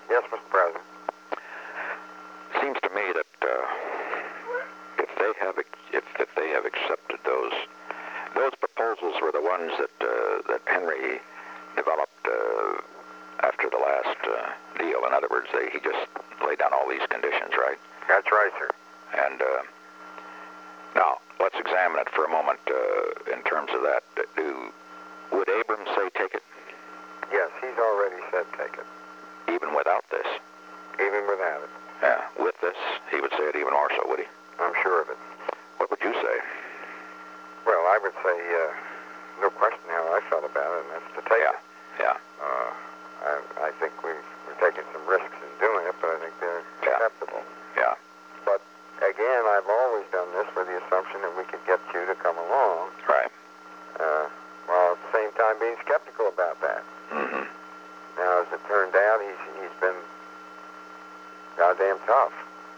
Yes, Mr. President. Seems to me that if they have accepted those proposals were the ones that Henry developed after the last deal. In other words, he just laid down all these conditions, right? That's right, sir. And now let's examine it for a moment in terms of that. Would Abrams say take it? Yes, he's already said take it. Even without this? Even without it. Yeah, with this, he would say it even more so, would he? I'm sure of it. What would you say? Well, I would say, no question how I felt about it, and that's to take it. Yeah. I think we're taking some risks in doing it, but I think they're acceptable. Yeah. But, again, I've always done this with the assumption that we could get you to come along. Right. While at the same time being skeptical about that. Mm-hmm. Now, as it turned out, he's been goddamn tough.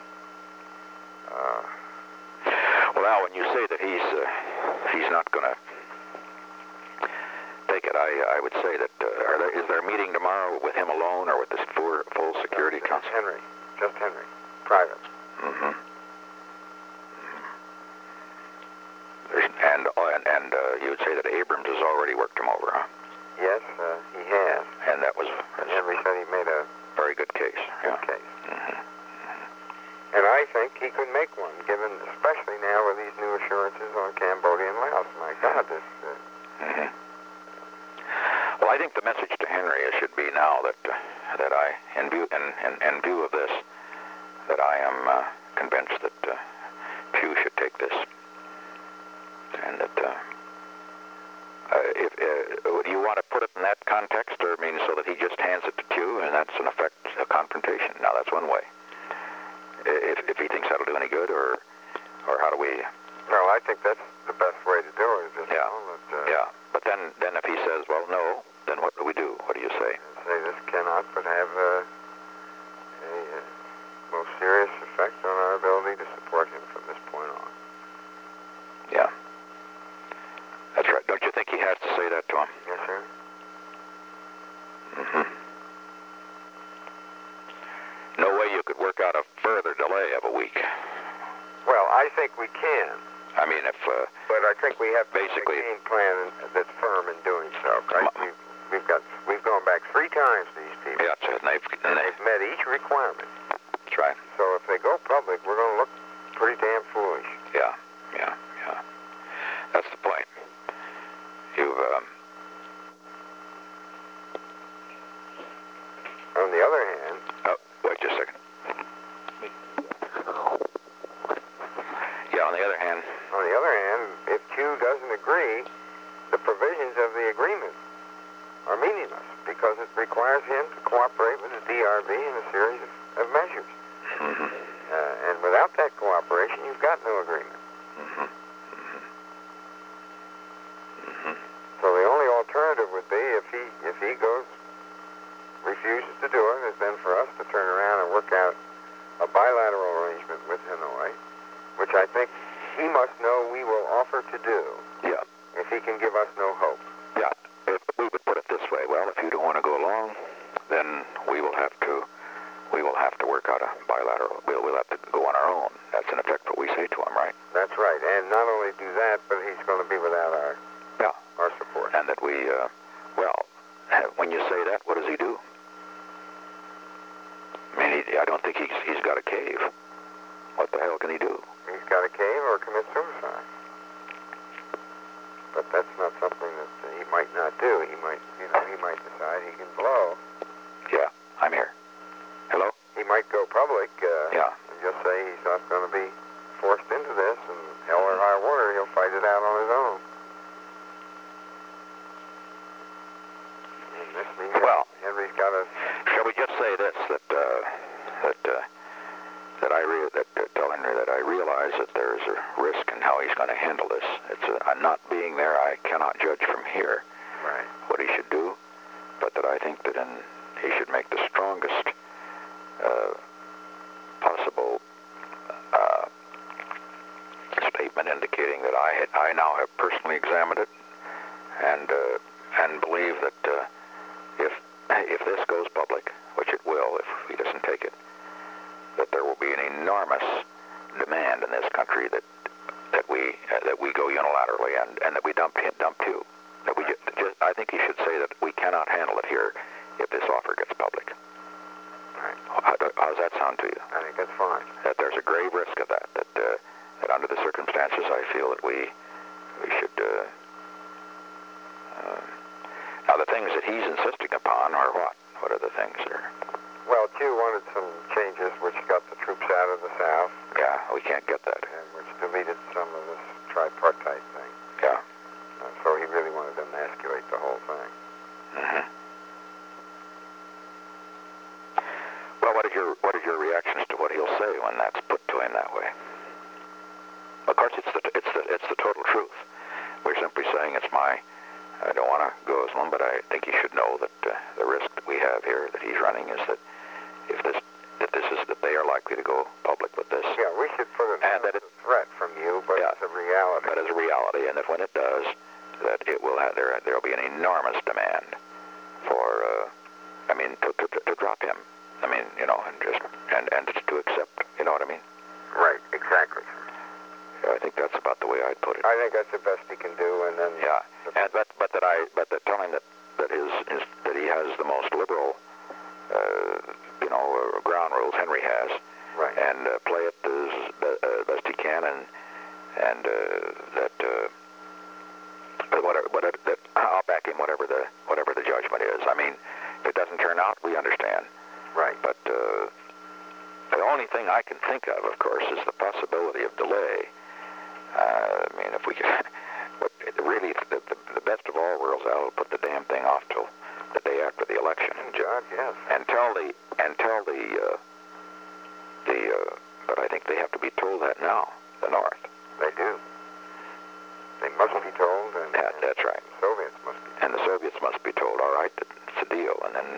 Well, now, when you say that he's not going to take it, I would say that is there a meeting tomorrow with him alone or with this full security council? Just Henry, private. Mm-hmm. And you would say that Abrams has already worked him over, huh? Yes, he has. And that was Henry said he made a very good case. Good case. Mm-hmm. And I think he could make one, given, especially now with these new assurances on Cambodia and Laos. My God, this... Mm-hmm. Well, I think the message to Henry should be now that I, in view of this, that I am convinced that Pew should take this, and that if you want to put it in that context, or I mean, so that he just hands it to Pew, and that's in effect a confrontation. Now, that's one way. If he thinks that'll do any good, or how do we? Well, I think that's the best way to do it. Just yeah. But then if he says, well, no, then what do we do? What do you say? Say this cannot but have a most serious effect on our ability to support him from this point on. Yeah. That's right. Don't you think he has to say that to him? Yes, sir. Mm-hmm. No way you could work out a further delay of a week. Well, I think we can. I mean, if... but I think we have basically a game plan that's firm in doing so, right? We've gone back 3 times to these people. Yeah, and they've met each requirement. That's right. So if they go public, we're going to look pretty damn foolish. Yeah. That's the point. You've... On the other hand... wait just a second. Yeah, on the other hand... On the other hand, if Q doesn't agree, the provisions of the agreement are meaningless because it requires him to cooperate with the DRB in a series of measures. Mm-hmm. And without that cooperation, you've got no agreement. Mm-hmm. So the only alternative would be if he refuses to do it, is then for us to turn around and work out a bilateral arrangement with Hanoi, which I think he must know we will offer to do. Yeah. If he can give us no hope. Yeah. If we would put it this way, well, if you don't want to go along, then we will have to work out a bilateral. We'll have to go on our own. That's in effect what we say to him, right? That's right. And not only do that, but he's going to be without our support. And that we, when you say that, what does he do? I mean, I don't think he's got a cave. What the hell can he do? He's got a cave or commit suicide. But that's not something that he might not do. He might decide he can blow. Yeah, I'm here. Hello? He might go public. Yeah. And just say he's not going to be forced into this, and hell or high water, he'll fight it out on his own. And this means Henry's got to. Shall we just say this? Tell Henry that I realize that there's a risk in how he's going to handle this. I'm not being there. I cannot judge from here what he should do, but that I think that he should make the strongest possible statement indicating that I now have personally examined it and believe that if this goes public, which it will, country that we go unilaterally and that we dump you. That we I think he should say that we cannot handle it here if this offer gets public. Right. How does that sound to you? I think that's fine. That there's a grave risk of that. That under the circumstances, I feel that we should. Now the things that he's insisting upon are what? What are the things there? Well, Q wanted some changes which got the troops out of the South. Yeah, we can't get that. And which deleted some of this tripartite thing. Yeah. So he really wanted to emasculate the whole thing. Mm-hmm. Well, what are your reactions to what he'll say when that's put to him that way? Of course, it's the total truth. We're simply saying I don't want to go as long, but I think he should know that the risk that we have here that he's running is that that they are likely to go public with this. Yeah, we should put it as a threat from you, but it's a reality. But as a reality, and that when it does, that it will have there'll be an enormous demand for to drop him. I mean, and to accept. You know what I mean? Right. Exactly. I think that's about the way I'd put it. I think that's the best he can do, and then tell him that he has the most liberal ground rules Henry has, right, and play it as best he can, and that I'll back him whatever the judgment is. I mean, if it doesn't turn out, we understand. Right. But the only thing I can think of course, is the possibility of delay. I mean, if we could, really, the best of all worlds, I'll put the damn thing off till the day after the election. Judge, yes. But I think they have to be told that now, the North. They do. They must be told, and that's right. The Soviets must be told. And the Soviets must be told, all right, that it's a deal,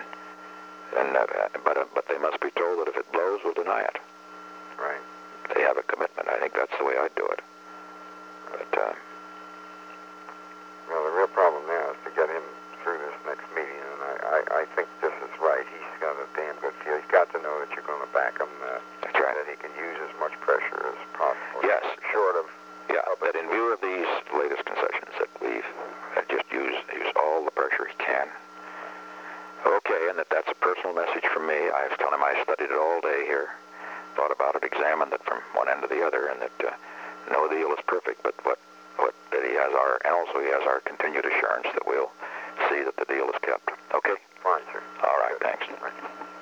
but they must be told that if it blows, we'll deny it. Right. They have a commitment. I think that's the way I'd do it. But well, the real problem now is to get him through this next meeting, and I think this is right. He's got a damn good feel. He's got to know that you're going to back him. That's right. That he can use as much pressure as possible. Yes. Short of. Yeah, but in view of these latest concessions, that we've just use all the pressure he can. Okay, and that's a personal message from me. I was telling him I studied it all day here, thought about it, examined it from one end to the other, and that no deal is perfect, but that he has he has our continued assurance that we'll see that the deal is kept. Okay? Fine, sir. All right, Good. thanks. Right.